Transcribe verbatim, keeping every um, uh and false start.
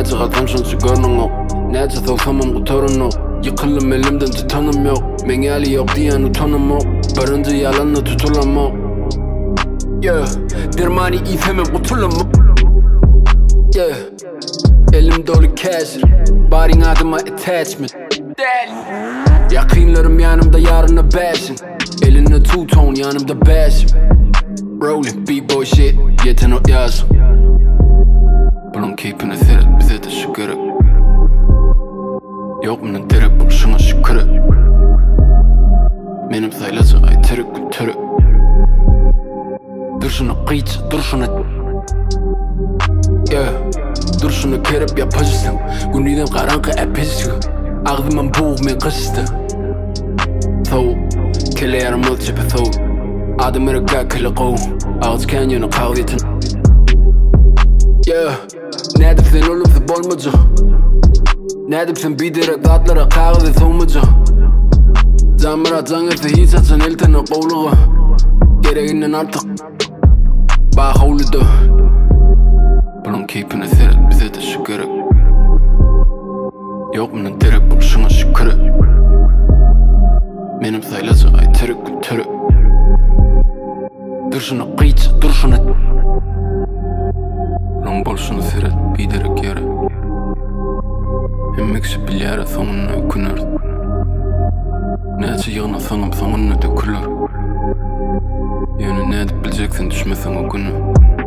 Nece kalsam şunsu görnün yok. Nece salsamam kutarın yok. Yıkılım elimden tutanım yok. Mengeli yok diyen utanım yok. Barınca yalanla tutulam yok. Yeah, dermani ifemem kutulam yok. Yeah, elim dolu cash. Barin adıma attachment. Yakınlarım yanımda yarına bashing. Elinde two tone yanımda bashing. Rolling b-boy shit yetenek yazım. Bulun keeping it threat bize de şu gerek. Yok bunun direk buluşuna şükür. Benim sayılacı ay terek gün terek. Dur şunu kıyç dur şunu. Yeah, dur şunu kerep yapacağım. Günüden karanlık epizim. Ağzımın boğumen kıştı. Thoğ kelle yarım ölçüpe thoğ. Adım ırıkka kelle qoğ. Ağız kanyonu kağıyetin. Yeah, nedip sen olumsuz bolmacı. Nedip sen bidirek atlara kağıdı soğmacı. Camıra canırsa hiç açın elten o qoğluğu. Gereğinden artık bağ havludu. Bulun keeping it threat bize de şu gerek. Yok bunun direk buluşuna şükür. Benim sayılacı ay terek gün terek. Dur şunu kıyç dur şunu. Long buluşunu threat biderek yere. Hemmiksi bilyara sonuna ökünür. Nece yığına sonum sonuna dökülür. Yani ne edip bileceksin düşmesen o günü.